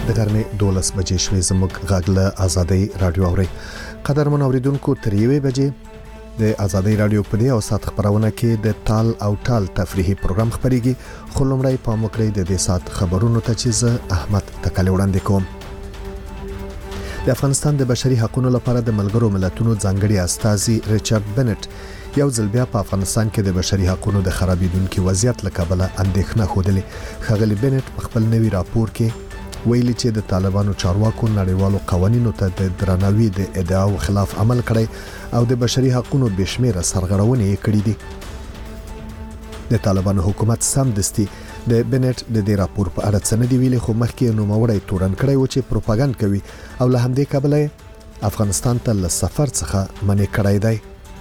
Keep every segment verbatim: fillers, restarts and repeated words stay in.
د غرمې دولس بجې شوې. زموږ غږ له آزادۍ رادیو اوري. قدرمن اوریدونکو تر یوې بجې د آزادۍ رادیو په دې او سات خبرونه کې د ټال او ټال تفریحي پروګرام خبريږي. خو لومړی پام وکړئ د دې سات خبرونو ته چې زه احمد تکلی وړاندې کوم. د افغانستان د بشري حقوقو لپاره د ملګرو ملتونو ځانګړي استازي ریچارډ بنټ یو ځل بیا په افغانستان کې د بشري حقوقو د خرابېدونکو وضعیت له کبله اندېښنه خوده. خغلی بنټ په خپل نوي راپور کې ویلي چې د طالبانو چارواکو نړیوالو قوانینو ته د درناوي د ادعاو خلاف عمل کړی او د بشري حقوقو بشمیره سرغړونې کړې دي. د طالبانو حکومت سمدستي د بنټ د دې راپور په اړه څه نه دی ویلي، خو مخکې نوموړی تورن کړی و چې پروپاګاندا کوي او له همدې کبله افغانستان ته له سفر څخه منع کړی دی.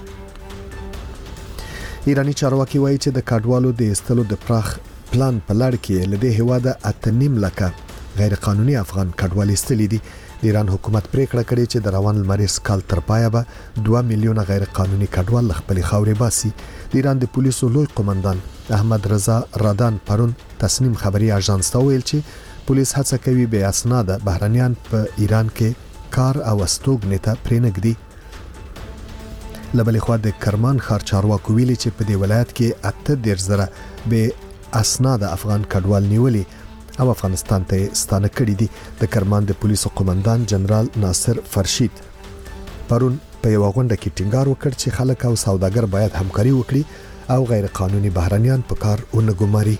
ایرانی چارواکي وایي چې د کډوالو د استلو د پراخ پلان په لړ کې لدې هواده اتنیم لکه غیر قانوني افغان کډوال استلې دي. د ایران حکومت پریکړه کړې چې د روان لمریز کال تر پایه به دوه میلیونه غیر قانوني کډوال خپل خاورې باسي. د ایران د پولیسو لوی قومندان احمد رضا رادان پرون تصنیم خبري اژانس ته ویل چې پولیس هڅه کوي به اسناد بهرنیان په ایران کې کار او استوګنې ته پرېنګدي. لبلې خو د کرمان ښار چارواکو ویلي چې په دې ولایت کې اته ډیر زره به اسناد افغان کډوال نیولي او افغانستان ته ستانه کړی دي. د کرمان د پولیسو قومندان جنرال ناصر فرشید پرون په یو غونډه کې ټینګار وکړ چې خلک او سوداګر باید همکاري وکړي او غیر قانوني بهرنیان په کار ونګماري.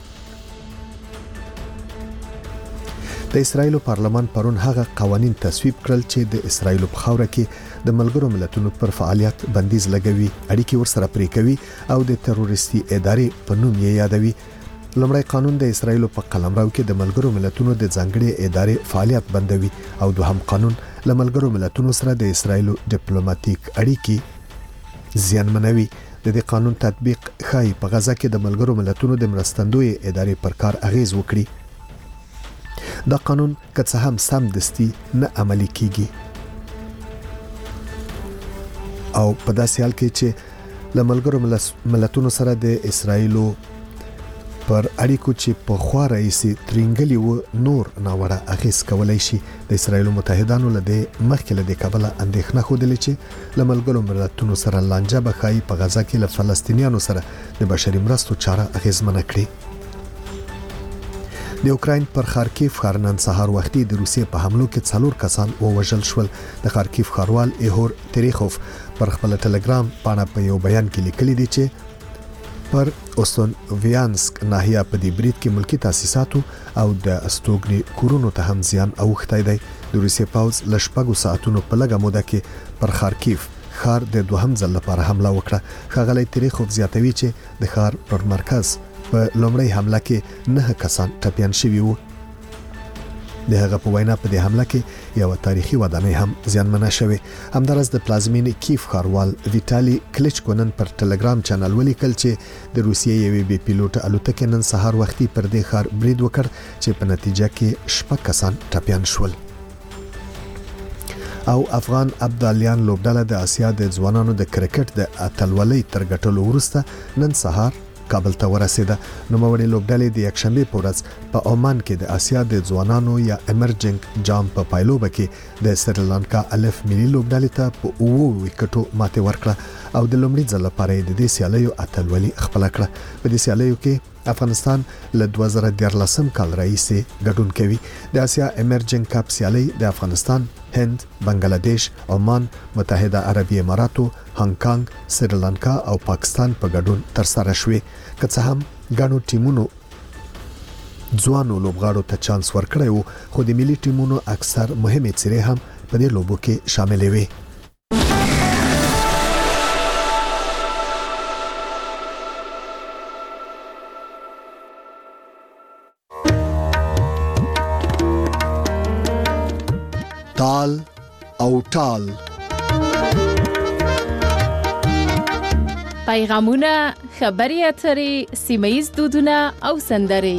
د اسرایل پارلمان پرون هغه قوانين تصویب کړل چې د اسرایل په خاوره کې د ملګرو ملتونو پر فعالیت بندیز لګوي، اړیکې ورسره پرې کوي او د تروریستي ادارې په نوم یې یادوي. لومړی قانون د اسرایل په قلمرو کې د ملګرو ملتونو د ځانګړي ادارې فعالیت بندوي او دوهم قانون له ملګرو ملتونو سره د اسرایل ډیپلوماټیک اړیکې زیانمنوي. د دې قانون تطبیق خای په غزا کې د ملګرو ملتونو د مرستندوی ادارې پر کار اغیز وکړي. دا قانون که څه هم سم دستي نه عملي کیږي او په داسې حال کې چې له ملګرو ملتونو سره د اسرایل پر اړیکو چې په خوا رئیسي ترنګلی و نور ناوړه اغیز کولای شي. د اسرایل متحدانو لدې مخکې لدې کابل اندېښنه خوده چې لملګرو ملتونو سره لانجه بخای په غزا کې له فلسطینیانو سره د بشري مرستو چاره اغیزمنه کړي. د اوکراین پر خارکیف ښار نن سهار وختي د روسیې په حملو کې څلور کسان ووژل شول. د خارکیف ښاروال ایهور تریخوف پر خپل ټلګرام باندې په یو بیان کې لیکلي دي چې پر اوستون ویانسک ناحیه په دې برید کې ملکی تاسیساتو او د استوګنی کورونو ته هم زیان اوښتی دی. د روسیې پاوز لشپږو ساعتونو په لګه موده کې پر خارکیف ښار د دوهم ځل لپاره حمله وکړه. ښاغلی تریخوف زیاتوي چې د ښار پر مرکز په لومړی حمله کې نه کسان ټپیان شوي وو. د هغه په وینا په دې حمله کې یو تاریخي ودانۍ هم زیانمنه شوې. همدارس د پلازمینې کیف ښاروال ویټالي کلیچکو نن پر ټلګرام چینل ولیکل چې د روسیې یوې بي پیلوټ الوتکې نن سهار وختي پر دې ښار برید وکړ چې په نتیجه کې شپږ کسان ټپیان شول. او افغان ابدالیان لوبډله د آسیا د ځوانانو د کرکټ د اتلولۍ تر ګټلو وروسته نن سهار کابل ته ورسېده. نوموړي لوبډلې د یکشنبه په ورځ په عمان کې د آسیا د ځوانانو یا امرجنګ جام په پایلوبه کې د سریلانکا الف ملي لوبډلې ته په اوو وکټو ماته ورکړه او د لومړي ځل لپاره د دې سیالیو اتلولي خپل کړه. په دې سیالیو کې افغانستان له دوه زره دیارلسم کال راهیسې ګډون کوي. د آسیا امرجنګ کپ سیالي د افغانستان، هند، بنگلاديش، عمان، متحده عربی اماراتو، هانګ کانګ، سریلانکا او پاکستان په ګډون تر سره شوې. که څه هم ګڼو ټیمونو ځوانو لوبغاړو ته چانس ورکړی وو، خو د ملي ټیمونو اکثر مهمه څیرې هم په دې لوبو کې شاملې وې. ټال او ټال پیغامونه، خبري اترې، سیمه‌ییز دودونه او سندرې.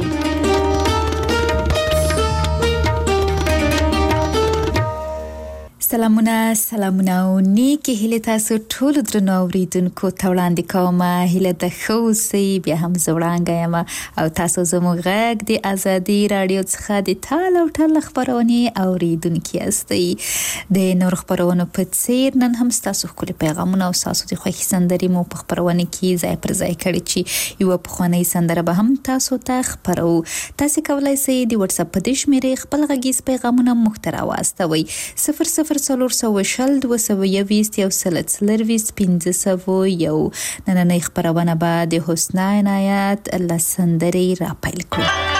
سلامونه سلامونه او نیکی هیله تاسو ټول درنو اوریدونکو ته وړاندې کوم. هیله د خوسي بیا هم زوړانګه یم او تاسو زموږ غږ د ازادي رادیو څخه د تال او ټل خبرونه اوریدونکو یاستئ. د نور خبرونو په څیر نن هم تاسو خپل پیغامونه او تاسو د خوښي سندري مو په خبرونه کې ځای پر ځای کړی چې یو په خواني سندره به هم تاسو ته خبرو. تاسو کولای شئ د واتس اپ په دې شمیرې خپل غږیز پیغامونه محتوا واستوي صفر صفر سلور سو شل دو سو یویست یو سلت سلرویست پینزه سو یو. نننی خبرونه به د حسنا عنایت لسندری را پیل کړو.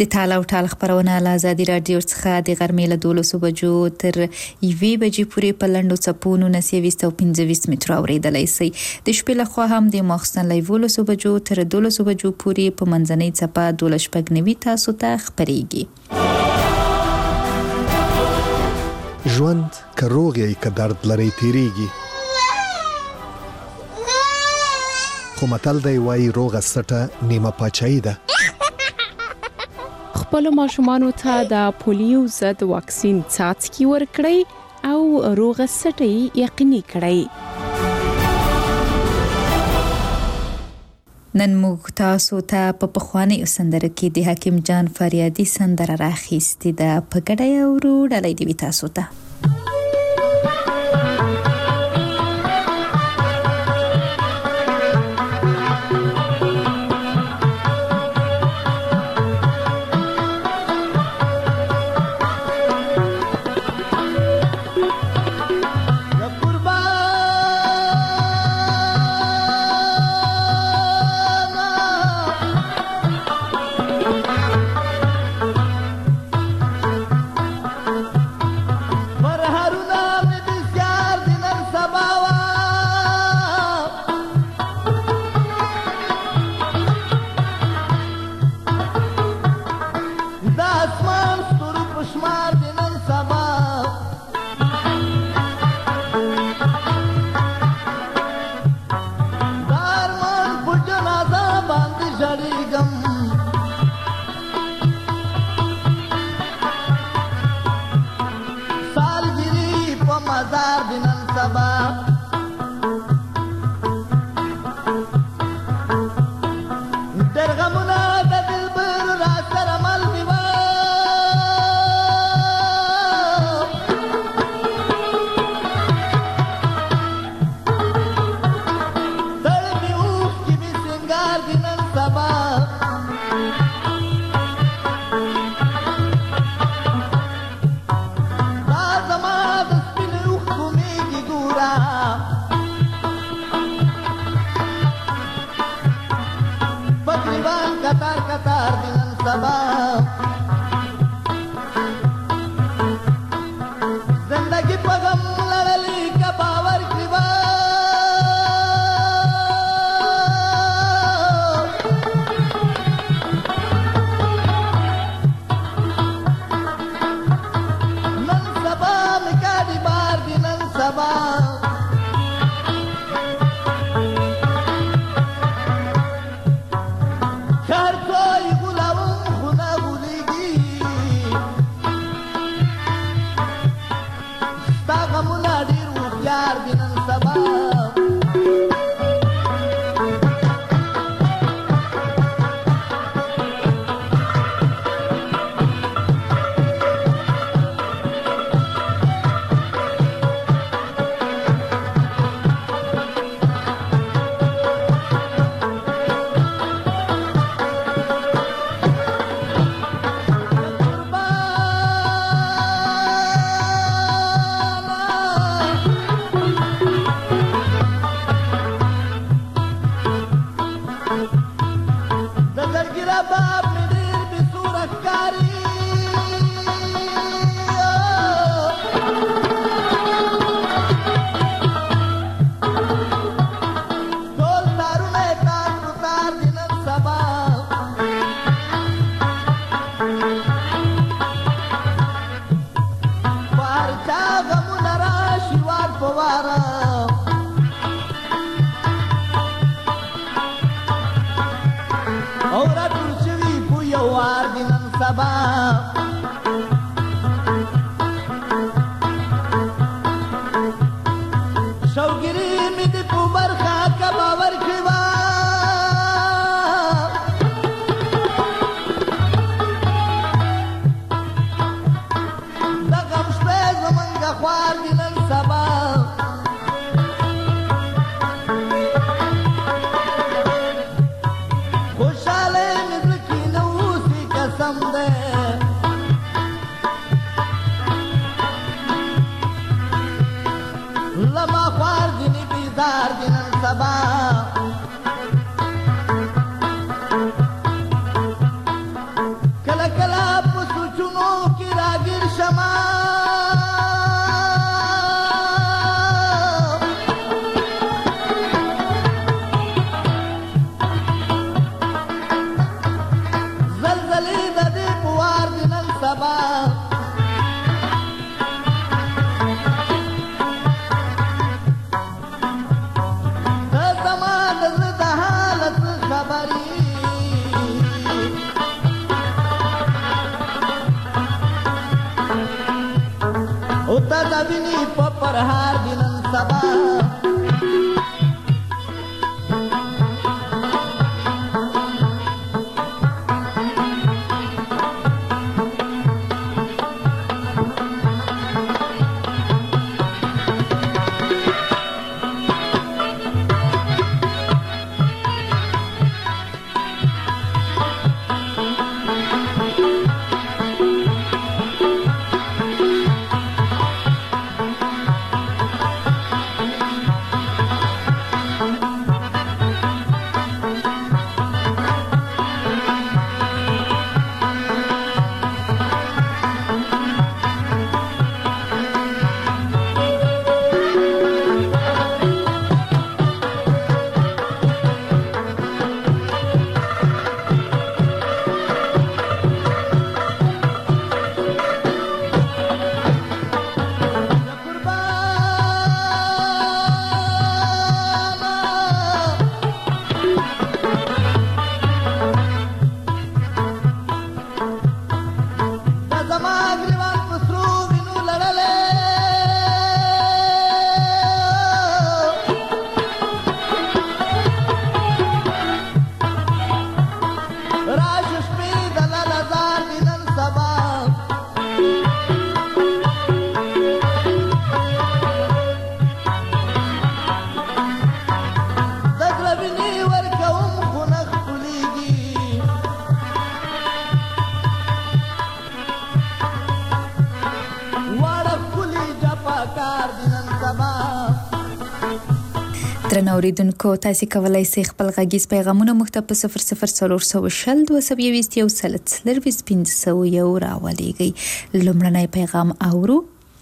د تال او ټال خبرونه له آزادي رادیو څخه د غرمې له دولسو بجو تر یوې بجې پورې په لنډو څپونو نسیويست او پنځه متره اوریدلای شئ. د شپې له خوا هم د ماخستن له یولسو بجو تر دولسو بجو پورې په منځنۍ څپه دولس شپږ نوي تاسو ته خبرېږي. ژوند که روغ یې که درد لري تیریږي، خو متل دی وایي روغه سټه نیمه پاچاهي ده. خپل ماشومانو ته د پولیو ضد واکسین څاڅکي ورکړئ او روغه سټه یقیني کړئ. نن موږ تاسو ته په پخوانی سندره کې د حکیم جان فریادي سندره راخیستې ده. په ګډه اورو ډالۍ دی تاسو ته. خوشاله مې زړه کې نو سي قسم ده برابري او تا دبینی په پرهار دینن سبا درنو اوریدونکو تاسو کولای شئ خپل غږیز پیغامونه مخته په صفر صفر څلور سوه شل دوه سوه یوویشت یو سل څلرویشت پنځه سوه یو راولېږئ. لومړنی پیغام اورو.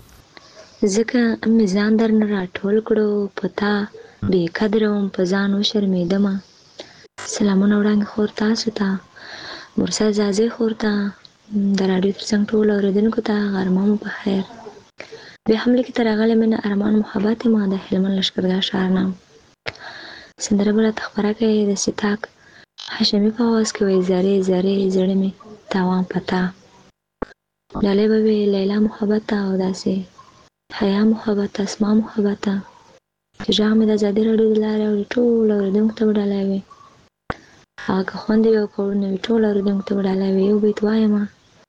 ځکه مې ځان درنه راټول کړو په تا بې قدره وم په ځان وشرمېدم. سلامونه وړاندې خور تاسو ته مرسا زازې خور ته د راډیو تر څنګ ټولو اورېدونکو ته غرمه مو په خیر. بیا هم لیکې ته راغلی مینه ارمان محبت ما د هلمند لښکرګاه ښار نه سندره به راته خپره کوي د ستاک هاشمي په اواز کې وایي زرې زرې زړه مې تاوان پتا ډالۍ به وي لیلا محبت او داسې حیا محبت اسما محبت چې غږ مې د ازادي راډیو د لارې اوري ټولو اورېدونکو ته به ډالۍ وي. هغه که خوند یې وکړو نو ټولو اورېدونکو ته به ډالۍ وي. یو بیت وایمه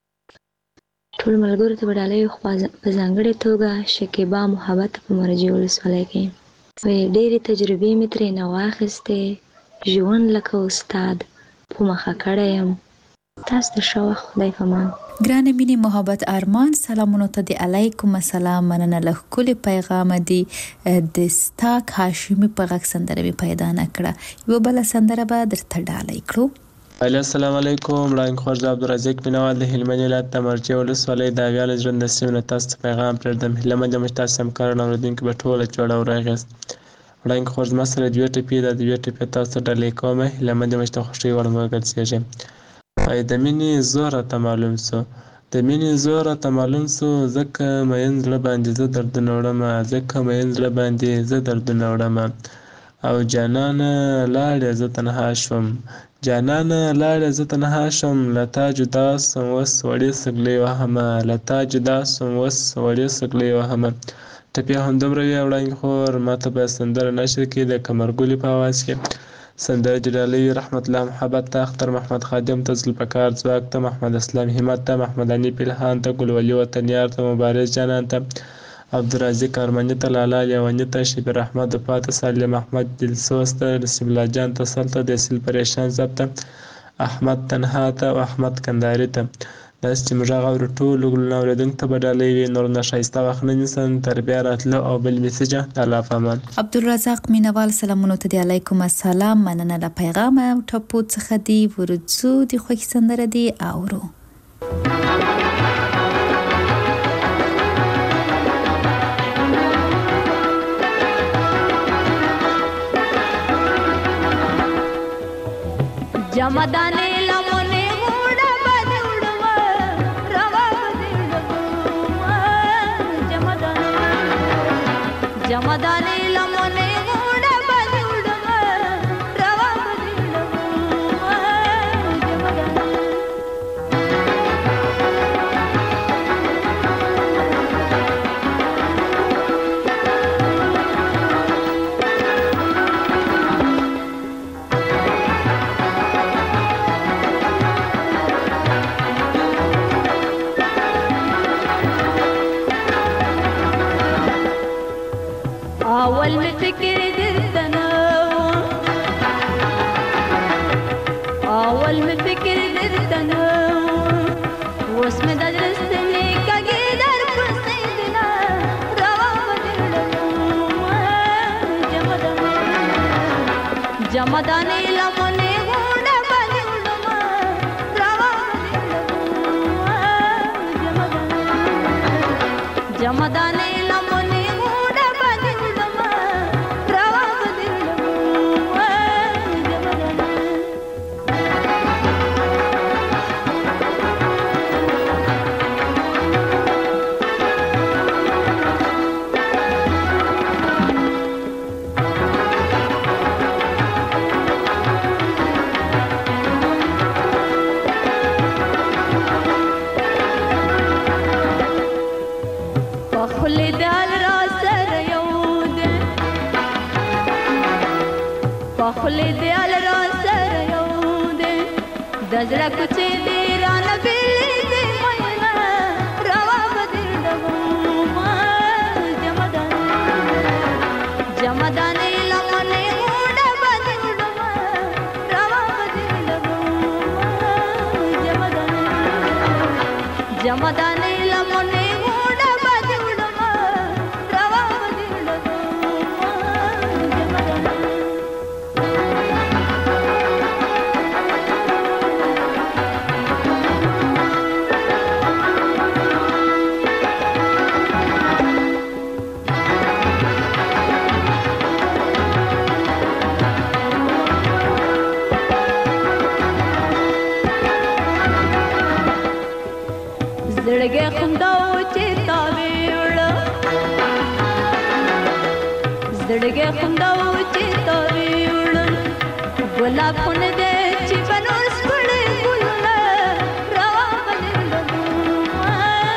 ټول ملګرو ته به ډالۍ وي، خو په ځانګړې توګه شکیبا محبت په مرجې ولسوالۍ کې وایي ډېرې تجربې مې ترې نه واخیستې، ژوند لکه استاد په مخه کړی یم. تاسو ته ښه وخت، خدای پامان. ګرانې مینې محبت ارمان سلامونو ته د علیکم السلام مننه له ښکلي پیغامه دی د ستاک هاشمي په غږ سندره مې پیدا نه کړه. یوه بله سندره به درته ډالۍ کړو. السلام علیکم. وړاندې خور زه عبدالرزاق مینوال د هلمند ولایت د مرجې ولسوالۍ د اویاله ژوند د سیمې نه تاسو ته پیغام پرېږدم. هیله مند یم چې تاسو همکاران اورېدونکي به ټوله جوړه ورغاست. وړاندې خور زما سره دوې ټپې ده، دوې ټپې تاسو ته ډالۍ کوم. هیله مند یم چې د خوښۍ وړ مو وګرځېږي. وایي د مینې زور راته معلوم سو، د مینې زور راته معلوم سو، ځکه مین زړه باندې زه دردونه وړمه، ځکه مین زړه باندې زه دردونه وړمه. او جانانه لاړې زه تنها شوم، جانانه لاړې زه تنها شوم، له تا جدا سوم اوس وړې سګلۍ وهمه، له تا جدا سوم اوس وړې سګلۍ وهمه. ټپې همدومره وي. وړاندې خور ماته به سندره نشر کړي د قمرګلې په اواز کې. سندره دې ډالۍ وي رحمت الله محبت ته، اختر محمد خادم ته، ذوالفقار ځواک ته، محمد اسلام همت ته، محمد انیف الهان ته، ګلولي وطنیار ته، مبارز جانان ته، عبدالرازق ارمني ته، لالا لیوني ته، شبیر احمد وفا ته، سالم احمد دلسوز ته، رسیب الله جان تسل ته، دسیل پریشان زب ته، احمد تنها ته او احمد کنداري ته. داسې چې موږ غږ اورو ټولو ګلونه اورېدونکو ته به ډالۍ وي. نور نه ښایسته وخت نه نیسم تر بیا راتلو او بل میسجه د الله په امان. عبدالرزاق مینوال سلامونو ته د علیکم السلام مننه له پیغامه او ټپو څخه دی. ورځو د خوښي سندره دی اورو. ಜಮದಾನೆ ಲಮನೆ ಮೂಡ ಬದುಡುವ ರವ ಬದುಡುವ ಜಮದಾನೆ ಜಮದಾನೆ ಲಮನೆ ಮೂಡ ಬದುಡುವ ರವ ಬದುಡುವ اول مې فکر درته نه اوس مې د زړه ستنې کږې در کوڅې دینه روا به دې وړمه جمدانې لمنې غونډه به دې وړمه روا به دې وړمه جمدانې لمنې غونډه به دې وړمه روا به دې وړمه خلی دیال را سر یو دی د زړه کوڅې دې رانه بیلې دې میینه روا به دې ډبومه جمدانې لمنې غونډه به دې وړمه روا به دې ډبومه جمدانې لمنې غونډه به دې وړمه روا به دې ډبومه زړګی خنداو چې تا ویوړه زړګی خنداو چې تا ویوړه ګلاب خون دې چې بنور سپړې ګلونه روا به دې وړمه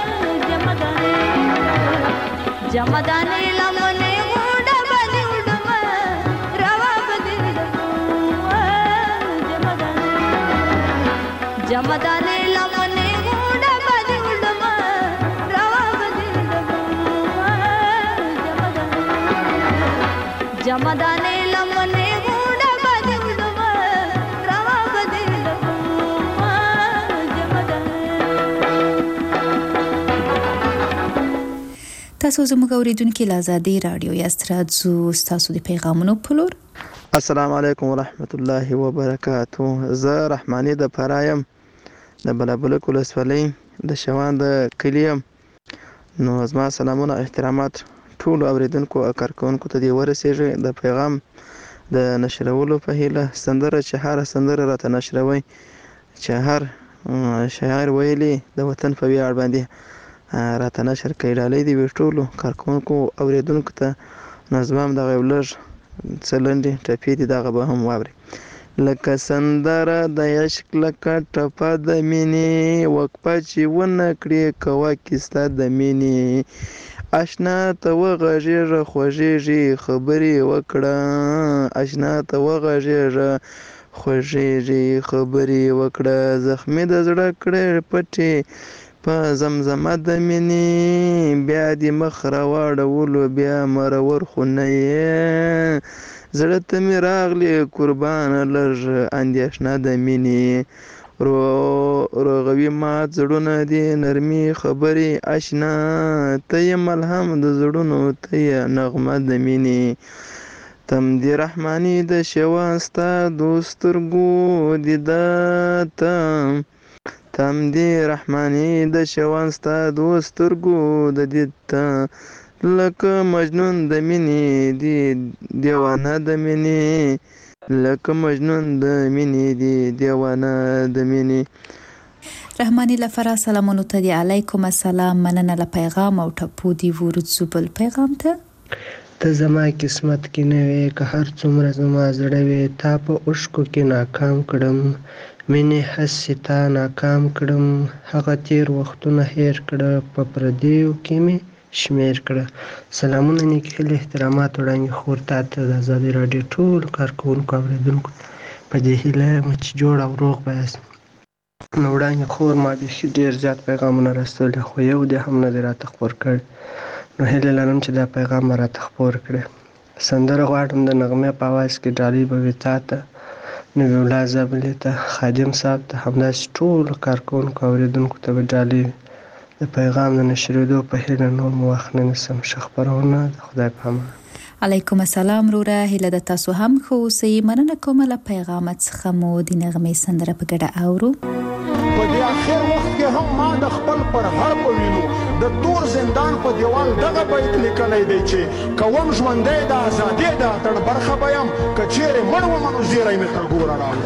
جمدانې لمنې غونډه به دې وړمه روا به دې وړمه جمدانې لمنې غونډه به دې وړمه روا به دې وړمه جمدانې لمنې غونډه به دې وړمه روا به دې وړمه تاسو زموږ اوریدونکو له آزادۍ رادیو یاست راځو تاسو د پیغامونو په لور. السلام علیکم ورحمت الله وبرکاتو. زه رحماني د فرایم د بلابلک ولسوالۍ د شوان د کلیم. نو زما سلامونه احترامات ټولو اوریدونکو او کارکونکو ته دې ورسیږي. د پیغام د نشرولو په هیله سندره چې هر سندره راته نشروي چې هر شاعر ویلي د وطن په ویاړ باندې راته نشر کوي. ډالۍ دې وي ټولو کارکونکو اوریدونکو ته. نو زما هم دغه یو لږ څه لنډې ټپې دي دغه به هم واورئ. لکه سندره د عشق لکه ټپه د مینې وقفه چې ونه کړې کوه کیسه د مینې اشنا ته وغږېږه خوږېږي خبرې وکړه اشنا ته وغږېږه خوږېږي خبرې وکړه زخمي د زړه کړې پټې په زمزمه د مینې بیا دې مخ راواړولو بیا مرور خو نه یې زړه ته مې راغلې قربانه لږ اندېښنه د مینې روغوي مات زړونه دې نرمي خبرې اشنا ته یې ملهم د زړونو ته یې نغمه د مینې تم دې رحماني د شوان ستا دوسترګو دیده ته تم دې رحماني د شوان ستا دوسترګو د دید ته لکه مجنون د مینې دی دیوانه د مینې لکه مجنون د مینې دی دیوانه د مینې. رحماني لفرا سلامونو ته دی علیکم السلام. مننه له پیغام او ټپو دی ورڅو بل پیغام ته. ته زما قسمت کې نه وې که هر څومره زما زړه وې تا په اوښکو کې ناکام کړم مینې هسې تا ناکام کړم هغه تیر وختونه هیر کړه په پردیو کې مې شمیر کړه. سلامونه نیکې هیلې احترامات وړاندې خور تا ته د آزادۍ راډیو ټولو کارکوونکو اوریدونکو په دې هیله یم چې جوړ او روغ به یاست. نو وړاندې خور ما بیخي ډېر زیات پیغامونه رسولي خو یو دې هم نه دی راته خپور کړی. نو هیله لرم چې دا پیغام به راته خپور کړی. سندره غواړم د نغمې په اواز کې ډالۍ به وي تا ته نبی الله زابلي ته، خادم صاحب ته، همداسې ټولو کارکوونکو اورېدونکو ته به ډالۍ د پیغام د نشرېدو په هیله نور مو وخت نه نیسم. ښه خپرونه د خدای په امان. علیکم السلام وروره، هیله د تاسو هم ښه اوسئ. مننه کوم له پیغامت څخه مو د نغمې سندره په ګډه اورو. په دې اخر وخت کې هم ما د خپل پر هر په وینو د تور زندان په دیوال دغه بیت لیکلی دی چې کوم ژوندی د ازادۍ د اتڼ برخه به یم، که چیرې مړ ومه نو زیری مې تر ګوره راوړه.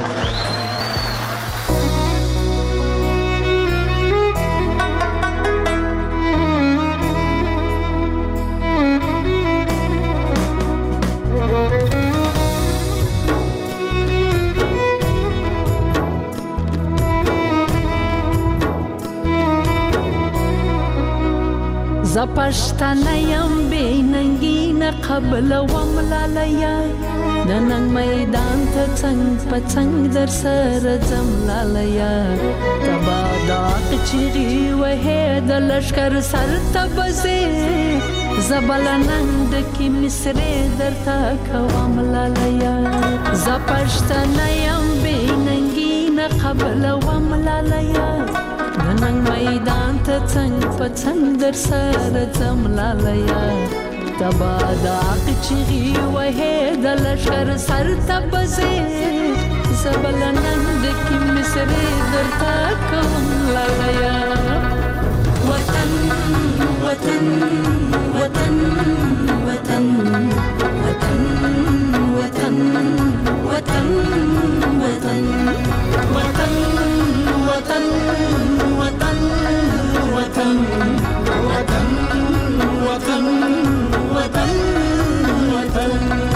ز پښتنه یم بې ننګي نه قبلوم لالیه، د ننګ میدان ته څنګ په څنګ در سره ځم لالیه، ته به داغ چیغې وهې د لښکر سر ته به ځې، زه به له ننګ ډکې مصرې درته کوم لالیه. زه پښتنه یم بې ننګي نه قبلوم لالیه، د ننګ میدان ته څنګ په څنګ در سره ځم لالیه، ته به داغ چیغې وهې د لښکر سر ته به ځې، زه به له ننګ ډکې مصرې درته کوم لالیه. وطن وطن وطن وطن وطن وطن وطن وطن وطن وطن وطن وطن وطن وطن وطن وطن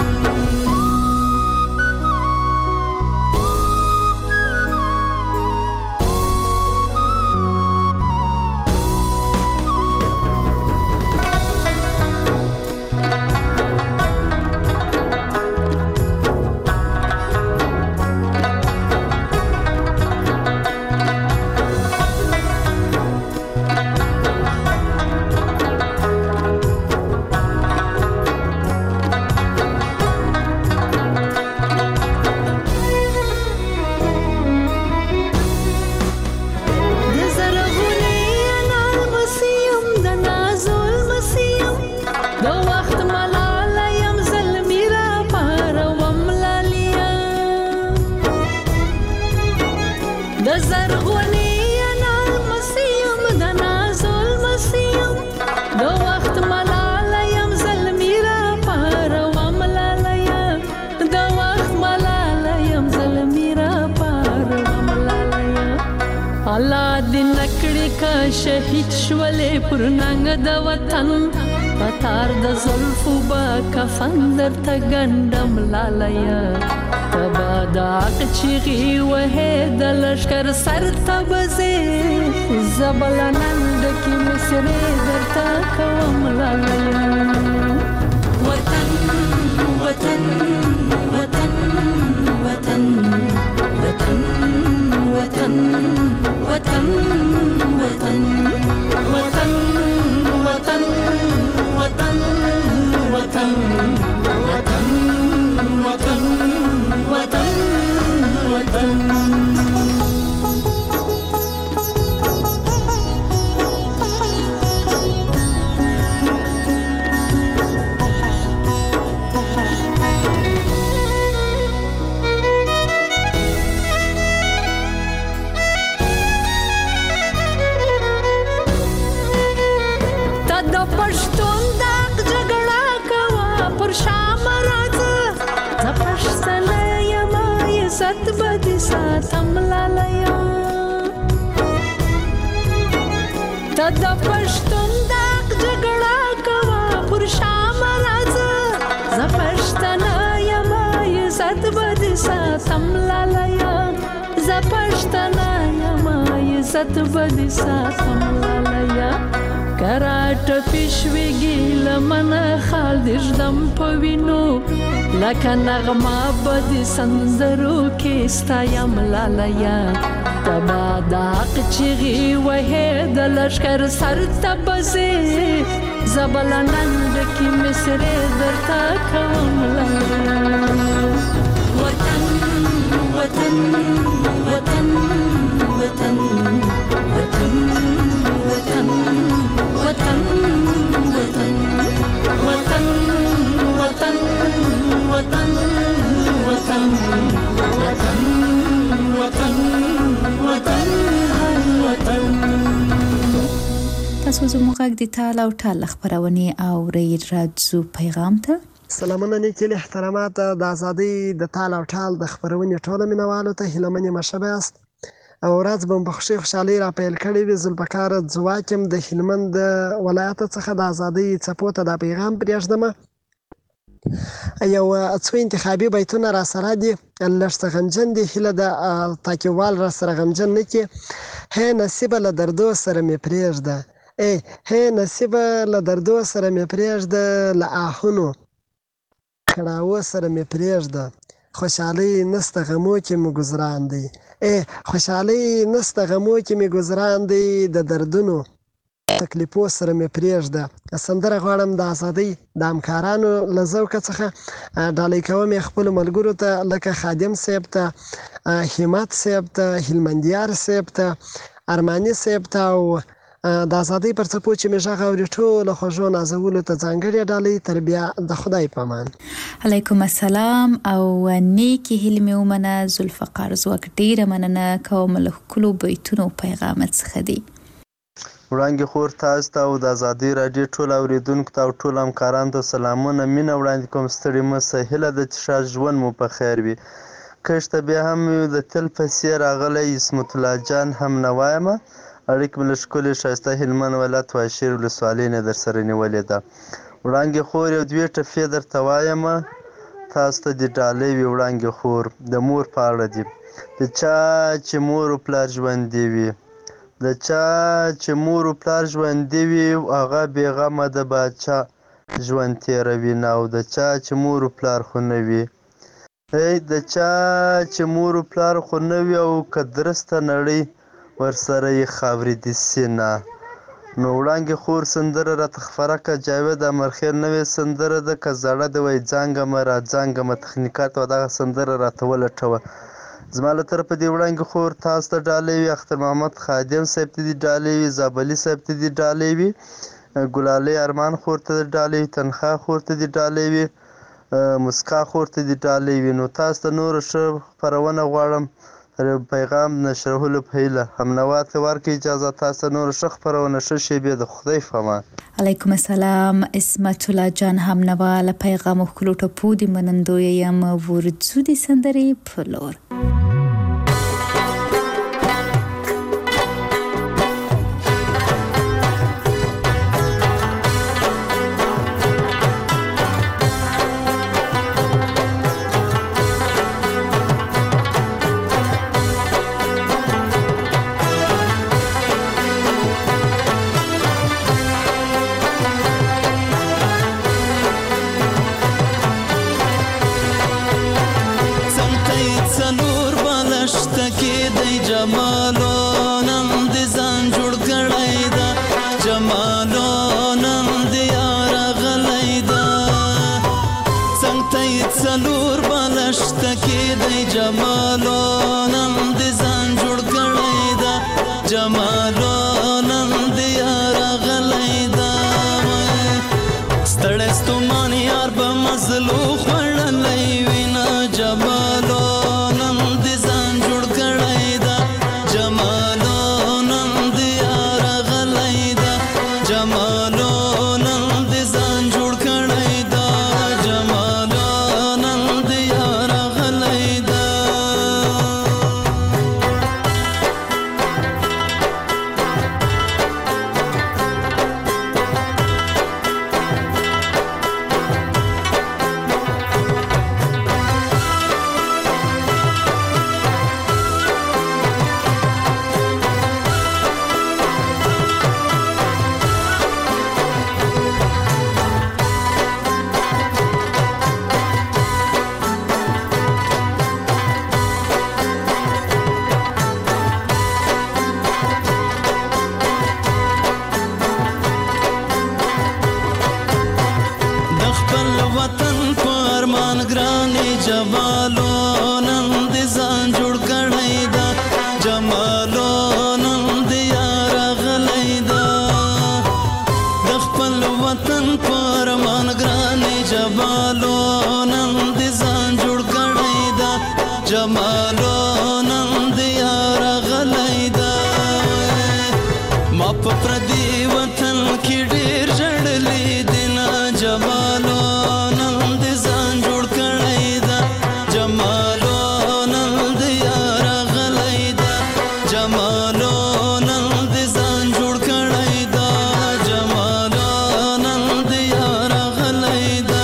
شهید شولې پر ننګ د وطن، پتار د زلفو به کفن درته ګنډم لالیه، ته به داغ چیغې وهې د لښکر سر ته به ځې، زه به له ننګ ډکې مصرې درته کوم لالیه. وطن وطن وطن وطن وطن وطن وطن وطن وطن وطن وطن وطن وطن وطن وطن وطن د پښتون داغ جګړه کوا پر شام راځه، زه پښتنه یم عزت به دې ساتم لالیه، زه پښتنه یم عزت به دې ساتم لالیه. کراټ پښویږي لمنه خال دې ژدم په وینو، لکه نغمه به دې سندرو کې ستایم لالیه، ته به داغ چیغې وهې د لښکر سر ته به ځې، زه به له ننګ ډکې مصرې درته کوم لالیه. وطن وطن وطن وطن وطن وطن وطن وطن وطن وطن وطن وطن وطن وطن تاسو زموږ غږ د تال او ټال خبرونه اورئ راځو پیغام ته. سلامونه نیکي له احترامات د ازادۍ د تال او ټال د خبرونې ټوله مینوالو ته هیله منې مشبه است او ورځ به مو په خوښۍ خوشحالۍ را پیل کړې وي. ذوالفقار ځواک یم د هلمند ولایت څخه د ازادۍ څپو ته دا پیغام پرېږدمه. یو څو انتخابي بیتونه را سره دي، لږ څه غمجن دي، هیله ده تاکیوال را سره غمجن نه کړي. هی نصیبه له دردو سره مې پرېږده، ای هی نصیبه له دردو سره مې پرېږده، له آهونو کړاوو سره مې پرېږده، خوشحالۍ نسته غمو کې مې ګزران دی، ای خوشحالۍ نسته غمو کې مې ګزران دی، د دردونو تکلیفو سره مې پرېږده. سندره غواړم د ازادۍ د همکارانو له ذوقه څخه ډالۍ کوم یې خپلو ملګرو ته، لکه خادم صاحب ته، همت صاحب ته، هلمندیار صاحب ته، ارماني صاحب ته، او د ازادۍ پر څپو چې مې غږ اوري ټولو خوږو نازولو ته ځانګړې ډالۍ. تر بیا د خدای په امان. علیکم السلام او نیکی هیلې مې ومنه. ذوالفقار ځواک ډېره مننه کوم له ښکلو بیتونو پیغامت څخه دی. وړانګې خور تاسو ته او د ازادۍ راډیو ټولو اورېدونکو ته او ټولو همکارانو ته سلامونه مینه وړاندې کوم. ستړي مه سه، هیله ده چې ښه ژوند مو په خیر وي. کښته بیا هم د تل په څېر راغلی عصمت الله جان هم نوا یمه. اړیکې مې له ښکلې ښایسته هلمند ولایت واشیر ولسوالۍ نه در سره نیولې ده. وړانګې خور یو دوې ټپې درته وایمه، تاسو ته دې ډالۍ وي. وړانګې خور د مور په اړه دي. د چا چې مور و پلار ژوندي وي، د چا چې مور و پلار ژوندي وي، هغه بېغمه د باچا ژوند تېروي نه، او د چا چې مور و پلار خو نه وي، ای د چا چې مور و پلار خو نه وي، او که درسته نړۍ ورسره یې خاورې د سینه. نو وړانګې خور سندره راته خپره کړه. جاوید امرخیل نوې سندره ده، که زړه ده وایي ځانګمه را ځانګمه، تخنیکات او دغه سندره راته ولټوه. زما له طرفه دې وړانګې خور تاسو ته ډالۍ وي، اختر محمد خادم صاحب ته دې ډالۍ وي، زابلي صاحب ته دې ډالۍ وي، ګلالۍ ارمان خور ته دې ډالۍ وي، تنخوا خور ته دې ډالۍ وي، مسکا خور ته دې ډالۍ وي. نو تاسو ته نوره ښه خپرونه غواړم. پیغام نشرولو په هیله همنوا ته ورکړئ اجازه. تاسو ته نوره ښه خپرونه، ښه شیبې د خدای په امان. علیکم السلام. عصمت الله جان همنوا له پیغام ښکلو ټپو د منندویه یم. ورځو د سندرې په لور. وطن پر مان ګرانې جوالو نن دې ځان جوړ کړ راغلی دا ما په پردي وطن کې ډېر ژړلي دي نه جمالو نن دې ځان جوړ کړی دا جمالو نن دې یار راغلی دا جمالو نن دې ځان جوړ کړی دا جمالو نن دې یار راغلی دا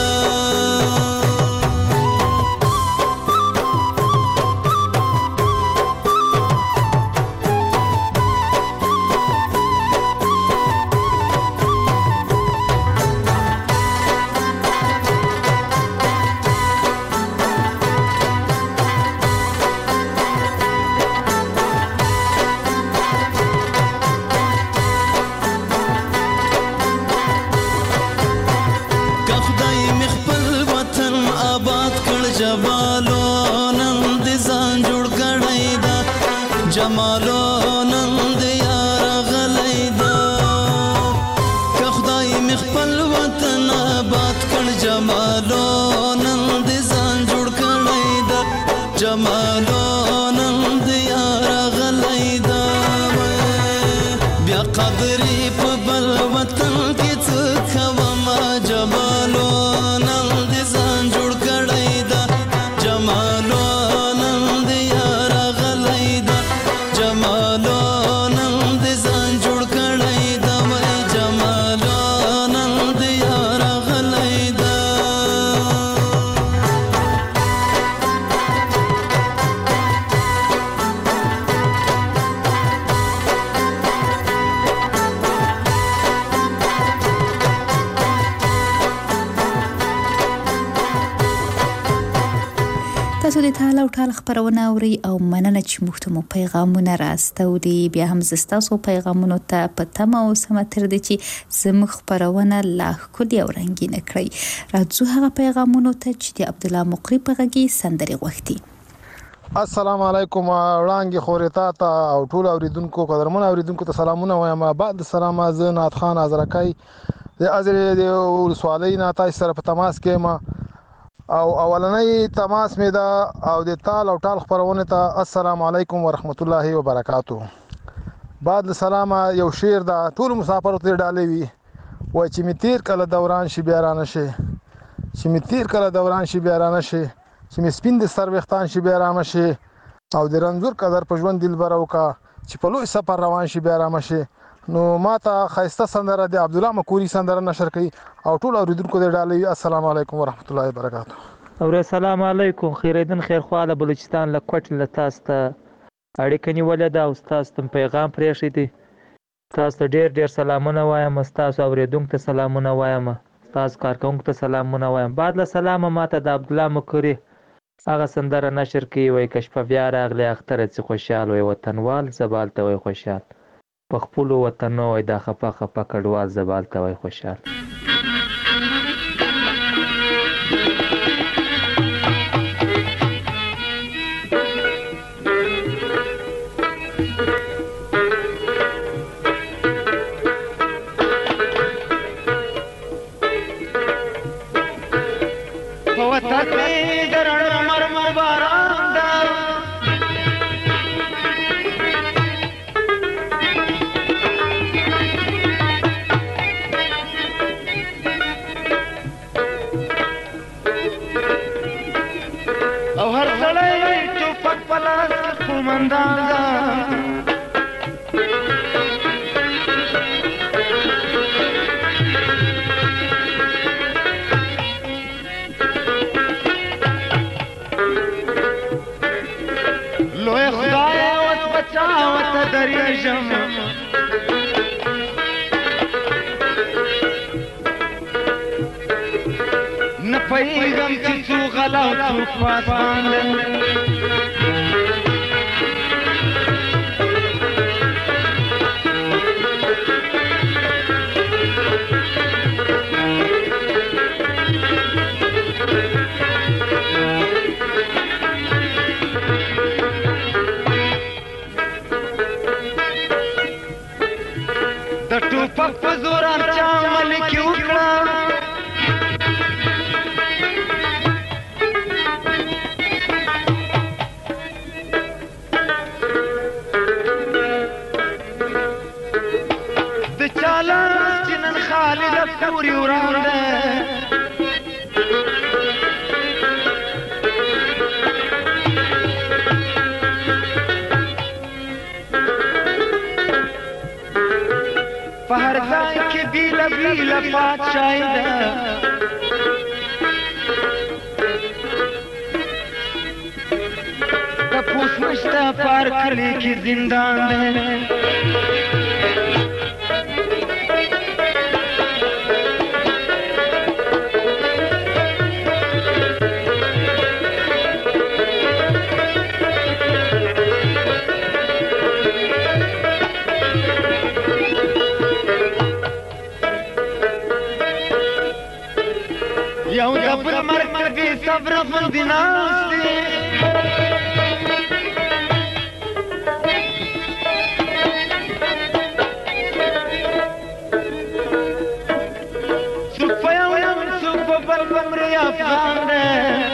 جمالو نن دې ځان جوړ کړی دا جمالو نن دې یار راغلی دا که خدای مې خپل وطن آباد کړ جمالو نن دې ځان جوړ کړی دا جمالو نن دې یار راغلی دا بیا قدرې په بل وطن کې څه کوم جمالو نن دې ځان جوړ کړی دا جمالو نن دې یار راغلی دا جمالو نن دې ځان جوړ کړی دا وای جمالو نن دې یار راغلی دا تاسو د تاله او ټال خبرونه اوري او مننه چې موږ ته مو پیغامونه راستوري بیا هم زستاسو پیغامونو ته په تمه او سمتر دي چې زموږ خبرونه لا ښکلي او رنګینه کړئ راځو هغه پیغامونو ته چې د عبد الله مقری په غږی سندري غوښتي السلام علیکم وړانګي خورتا ته او ټول اوریدونکو قدرمن اوریدونکو ته سلامونه وایم بعد سلام از نات خان ازرکای د ازر د ولسوالۍ نه تاسو سره په تماس کې ما او اولنۍ تماس مې دا او د تال او ټال خبرونه ته السلام علیکم ورحمت الله وبرکاتو بعد سلام یو شعر دا ټول مسافر ته ډالې وي وای چې می تیر کله دوران شي بیا رانه شي چې می تیر کله دوران شي بیا رانه شي چې می سپین د سر وختان شي بیا رانه شي او د رنزور قدر په ژوند دلبر او کا چې په لوی سفر روان شي بیا رانه شي نو ماته خیسته سندره د عبد الله مقری سندره نشر کړي او ټول اوریدونکو ته ډالې السلام علیکم ورحمت الله وبرکاتو او السلام علیکم خیریدن خیر خواله بلوچستان له کوټ له تاسو ته اړیکه نیولې ده او تاسو ته پیغام پرېښی دی تاسو ته ډیر ډیر سلامونه وایم تاسو اوریدونکو ته سلامونه وایم تاسو کارکونکو ته سلامونه وایم بعد له سلام ماته د عبد الله مقری هغه سندره نشر کړي وای کشف بیا راغلی اختر چې خوشحال وي وطنوال زبال ته وای خوشحال په خپل وطن وای دا خپه خپه کډوال زبال ته وای خوشحال پیغام چې څو غلا او څو پاسان د ټوپک په زور چا ملک وکړه پورې وران ده په هر ځای کې بیله بیله پادشاهي ده د پوس نشته په هر کلي کې زندان ده یو د بل مرګ بې صبره غوندې ناست دی څوک په یو یم څوک په بل بمرې افغان دی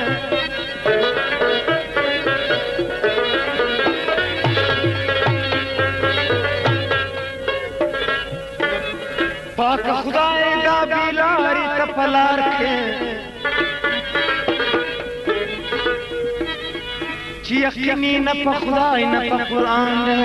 پاک خدای دا بیلاری ته په لار کې چې یقیني نه په خدای نه په قرآن دی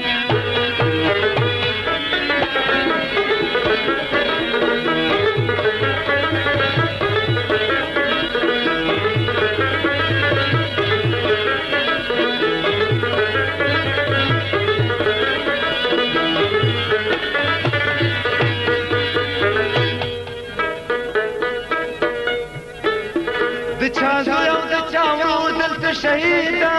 د چا زوی او د چا ورور دلته شهید ده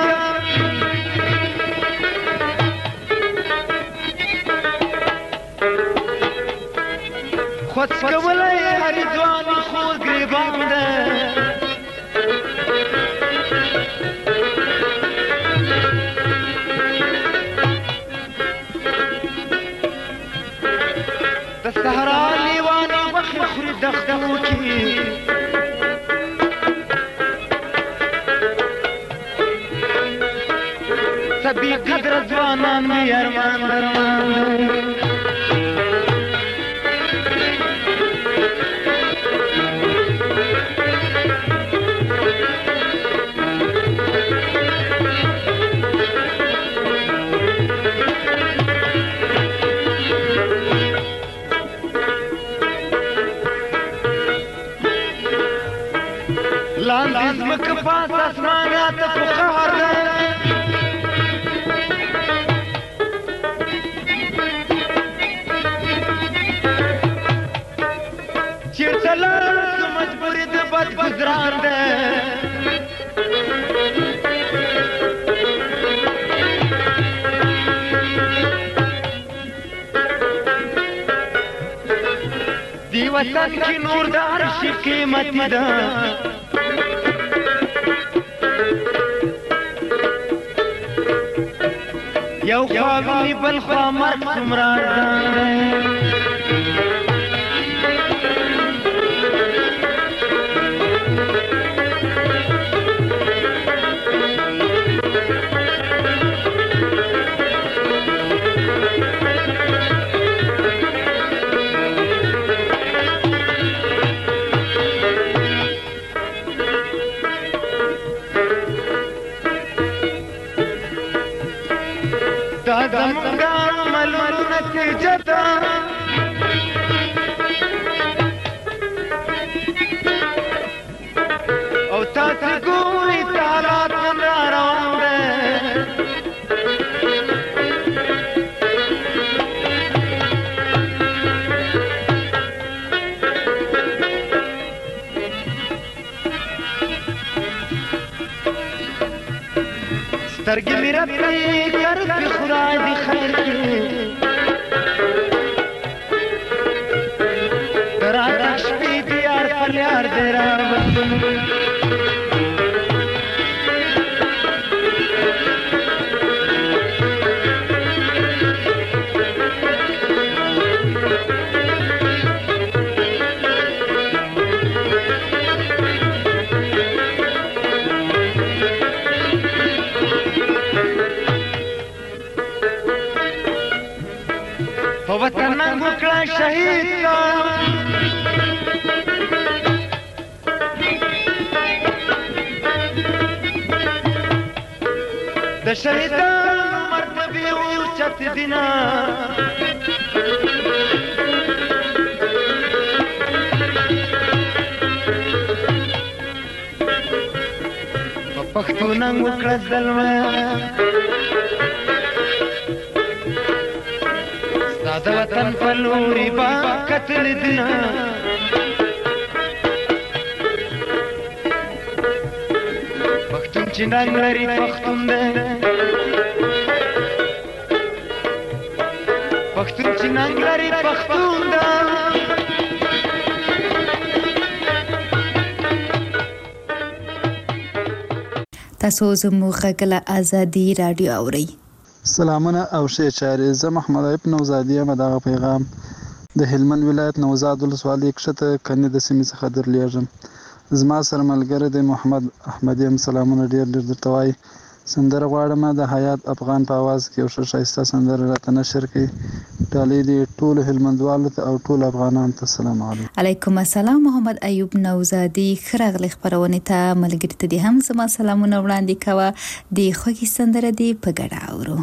خو څکولی هرې ځواني خور ګریبان ده د صحرا لیوانې غوښې خوري دښتو کې بی قدر ځوانان مې ارمان درمان لاندې ځمکه پاس اسماناته خو قهر ده چیرته لاړ سو مجبوري د بد ګزران ده دی وطن کې نور د هر شي قیمتي ده یو خوا ویني بل خوا مرګ څومره ارزان دی دا زمونږ عملونو نتیجه ده او تاسې ګورئ ته حالات نن را روان دی سترګې مې رپې کرپې خدای دې خیر کړي د راتګ شپې دې یار پر یار دې راوستلو په وطن ننګ وکړه شهید کا د شهیدانو مرتبې اوچت دینه په پښتو ننګ وکړه زلمه ستا د وطن په لوري به کتل دینه پښتون چې ننګ لري پښتون دی پښتون چې ننګ لري پښتون دی تاسو زموږ غږ له ازادي رادیو اورئ. سلامونه او ښې چارې. زه محمد عیب نوزادي یم. دغه پیغام د هلمند ولایت نوزاد ولسوالۍ کښته کني د سیمې څخه درلیږم. زما سره ملګری دی محمد احمدي هم سلامونه ډېر ډېر درته وایي. سندره غواړم د حیات افغان په اواز کې یو ښه ښایسته سندره راته نشر کړي. ډالۍ دې ټولو هلمندوالو ته او ټولو افغانانو ته سلام علیکم. علیکم السلام. محمد ایوب نوزادي ښه راغلی خپرونې ته. ملګري ته دې هم زما سلامونه وړاندې کوه. د خوږې سندره دې په ګډه اورو.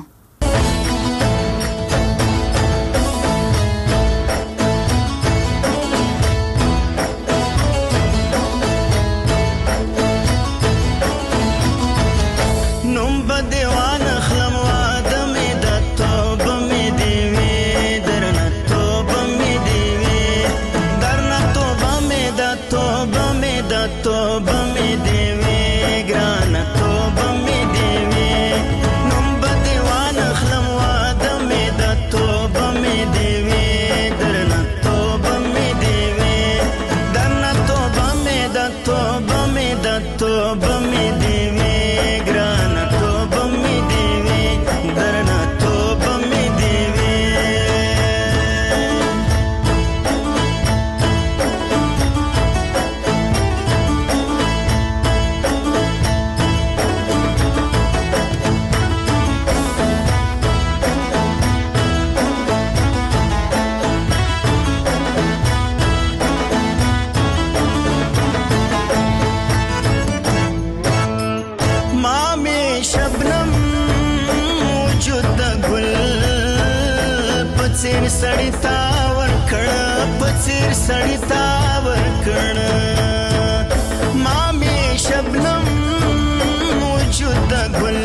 سړی تا ورکړه پڅیر سړی تا ورکړه ما می شبنم موجود د ګل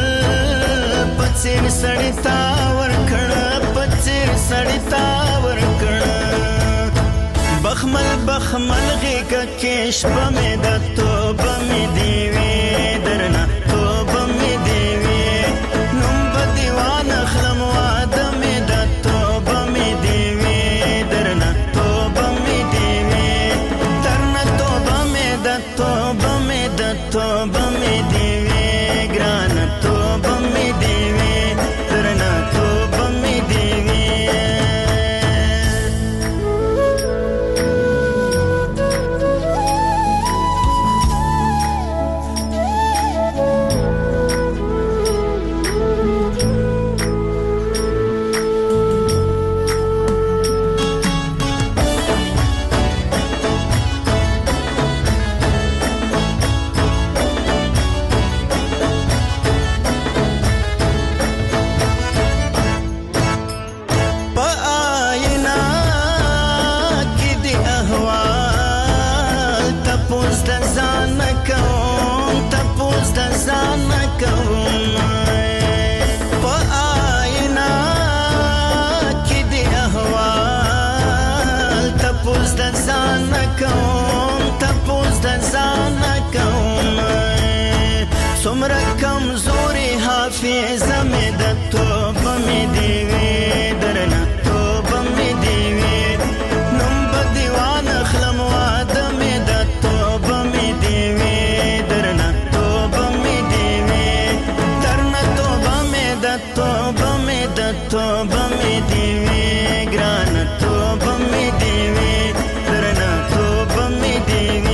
پڅیر سړی تا ورکړه پڅیر سړی تا ورکړه بخمل بخمل غېږه کې شپه مې د توبه مې دی وې درنه توبه مې دی وې نوم به دیوان اخلم واده مې د توبه می دی وی ګران توبه می دی وی درنا توبه می دی وی څومره کمزوري حافظه مې د توبه مې دی وې درنه توبه مې دی وې نوم به دیوان اخلم واده مې د توبه مې دی وې درنه توبه مې دی وې درنه توبه مې د توبه مې د توبه مې دی وې ګرانه توبه مې دی وې درنه توبه مې دی وې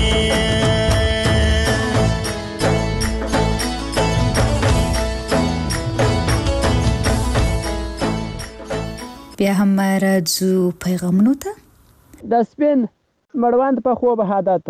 بیا هم راځو پیغامونو ته. د سپین مړوند په خوب عادت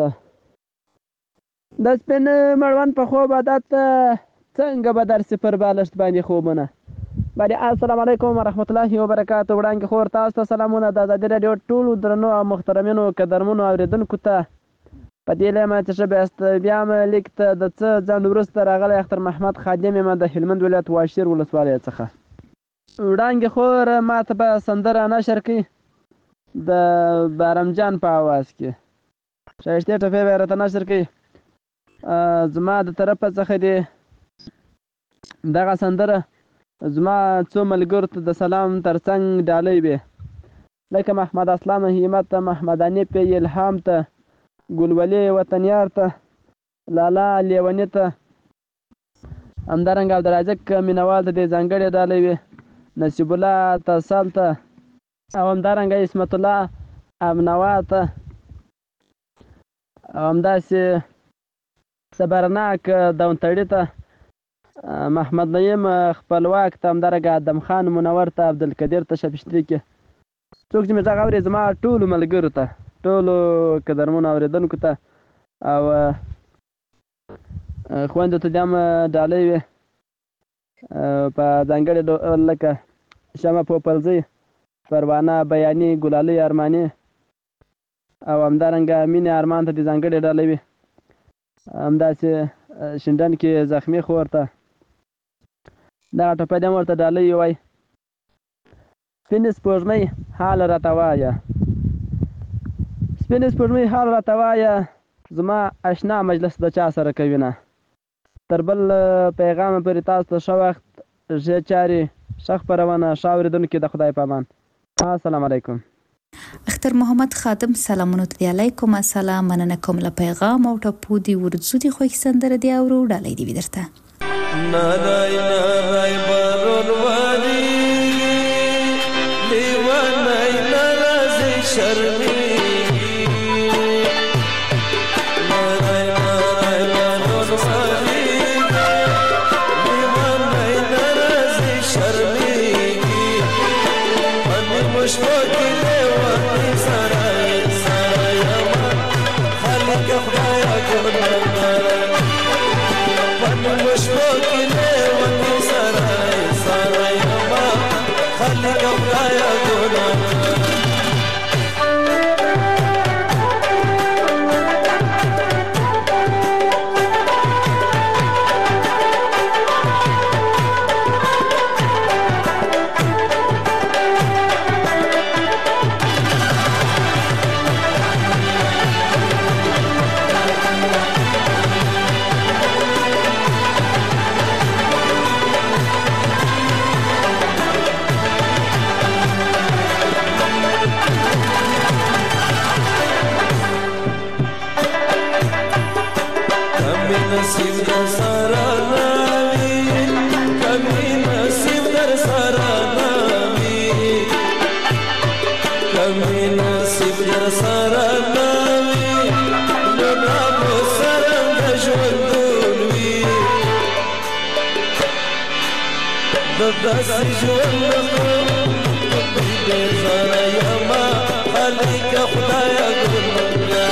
د سپین مړوند په خوب عادت څنګه به درسي پر بالښت باندې خوبونه باندې. السلام علیکم ورحمت الله وبرکاتو. وړاندې خور تاسو ته سلامونه. د ازادي راډیو ټولو درنو او محترمینو قدرمنو اوریدونکو ته په دې لیمه چې ښه بیاست. بیا م لیک ته د څه ځنډ وروسته راغلی اختر محمد خادم یم د هلمند ولایت واشیر ولسوالۍ څخه. وړاندې خور ما ته به سندره نشر کړي د بارمجان په اواز کې. ښایستې ټپې به یې راته نشر کړي. زما د طرفه څخه دې دغه سندره زما څو ملګرو ته د سلام ترڅنګ ډالۍ وې، لکه محمد اسلام همت ته، محمد انیپ الهام ته، ګلولي وطنیار ته، لالا لیوني ته، همدارنګه عبدالرازق مینوال ته دې ځانګړې ډالۍ وې، نصیب الله تصال ته، او همدارنګه اسمت الله امنوا ته، او همداسې صبرناک دونتړي ته، محمد نعیم خپلواک ته، همدارنګه ادم خان منور ته، عبدالقدیر ته، شپشتري کې څوک چې مې غږ اوري زما ټولو ملګرو ته، ټولو قدرمنو اورېدونکو ته او خویندو ته دې هم ډالۍ وې په ځانګړې ډول لکه شمه پوپلزۍ، پروانه بیاني، ګلالۍ ارماني او همدارنګه مینې ارمان ته دې ځانګړې ډالۍ وې. همداسې شینډن کې زخمي خور ته دغه ټپه دې هم ورته ډالۍ ووایي. سپینې سپوږمۍ حال راته وایه، سپینې سپوږمۍ حال راته وایه، زما اشنا مجلس د چا سره کوي نه. تر بل پیغامه پورې تاسو ته ښه وخت، ښې چارې، ښه خپرونه، ښه اورېدونکي، د خدای په امان. السلام علیکم. اختر محمد خادم سلامونه ته دی. علیکم السلام. مننه کوم له پیغام او ټپو دی ورځو دی خوښ سندره دی اورو ډالۍ دی درته. نادای نادای بارون وادي دیوانای ناراضي شرمي داسې ژوند بې زاره یمه خالقه خدایه ګلونه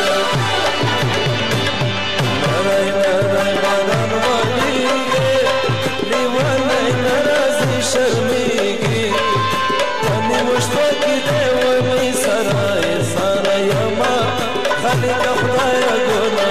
نری نری بدن ولیږي لیونی نه راځي شرمېږي ونې مشته کې دی ونې سره یې ساره یمه خالقه خدایه ګلونه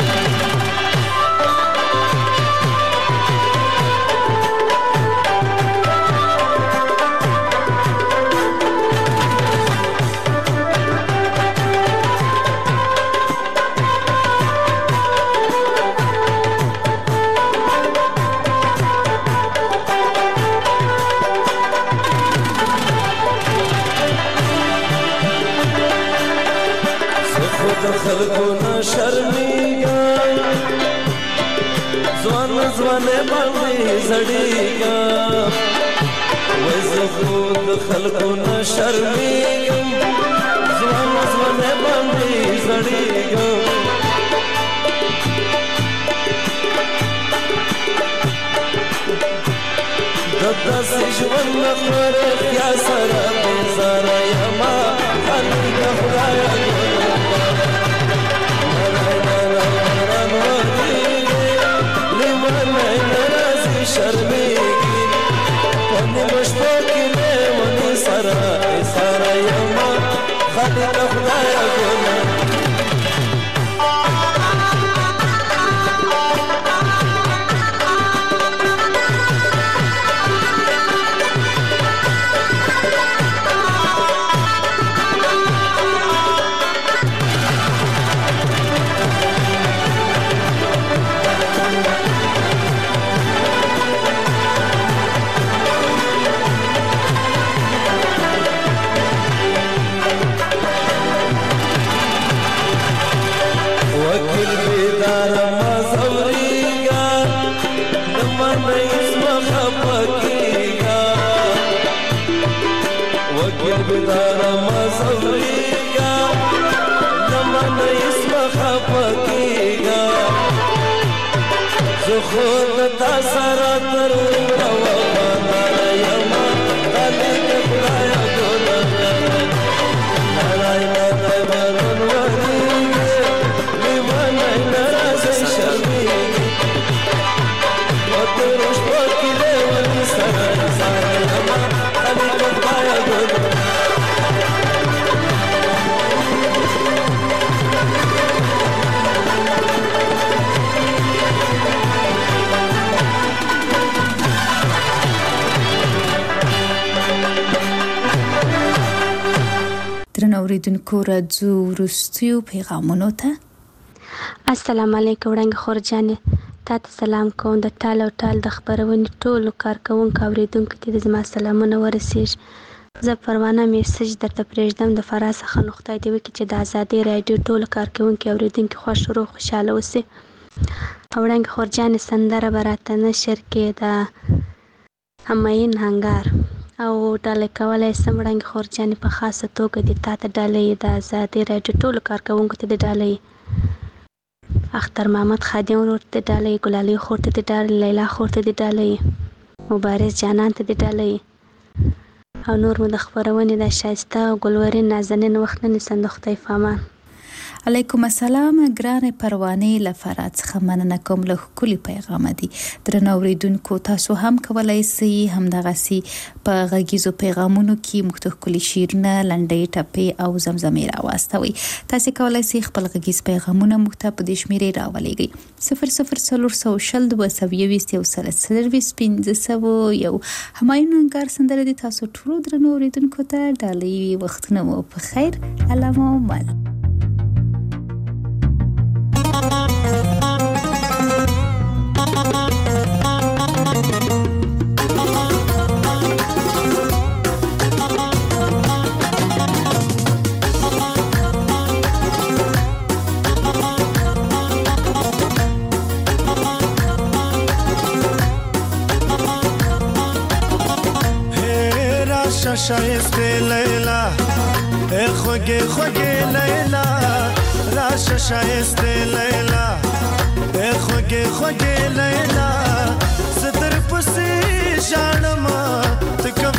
خلقونه شرمېږه ځوان ځوانې باندې زړېږه وایي زه خو د خلقونه شرمېږم ځوان ځوانې باندې زړېږه د داسې ژوند نه خورې خیا سره بېزاره یما خلک د خدایه لیونی نه راځي شرمېږي په نیمه شپه کې لیوني سره ایساره یما خلک د خدایه ګونه بداره مزوریگا لمن اسم خفقیگا زو خود تا سرا تر ووانا یما خلیق خدایا دولا نرائی نرائی مرون وریگا لیمانای نرازی شرمیگی وطروش پاکی لیونی سرائی سرائی یما خلیق خدایا دولا درنو اوریدونکو راځو وروستیو پیغامونو ته. السلام علیکم وړانګې خور جانې، تا ته سلام کوم. د ټال او ټال د خپرونې ټولو کارکوونکو اوریدونکو ته د زما سلامونه ورسیږي. زه پروانه میسج درته پرېږدم د فراه څخه. نو خدای دې وکړي چې د ازادۍ راډیو ټولو کارکوونکي اوریدونکي خوښ روغ خوشحاله اوسي. وړانګې خور جانې سندره به راته نشر کې د همایون هنګار او ډالۍ کولی سم. وړانګې خور جانې په خاصه توګه د تا ته ډالۍ د ازادۍ راډیو ټولو کارکوونکو ته د ډالۍ، اختر محمد خادم ورور ته د ډالۍ، ګلالۍ خور ته د ډالۍ، لیلا خور ته د ډالۍ، مبارز جانان ته د ډالۍ او نور مو د خپرونې د ښایسته او ګلورین نازنین وخت نه نیسم. د خدای په امان. علیکم السلام ګرانې پروانې له فراه څخه مننه کوم. له ښکلي پیغامه دي. درنو اوریدونکو تاسو هم کولی سئ همدغسې په غږیزو پیغامونو کې موږ ته ښکلي شعرونه، لنډۍ، ټپې او زمزمې راواستوئ. تاسې کولی سئ خپل غږیز پیغامونه موږ ته په دې شمېرې راولېږئ: صفر صفر څلور سوه شل دوه سوه یوویشت یو سل څلرویشت پنځه سوه یو. همایون هنګار سندره دې تاسو ټولو درنو اوریدونکو ته ډالۍ وي. وختونه مو په خیر. علامه عمر. شایسته لیلا ای خوږې خوږې لیلا، راشه شایسته لیلا ای خوږې خوږې لیلا، زه در پسې ژاړم ته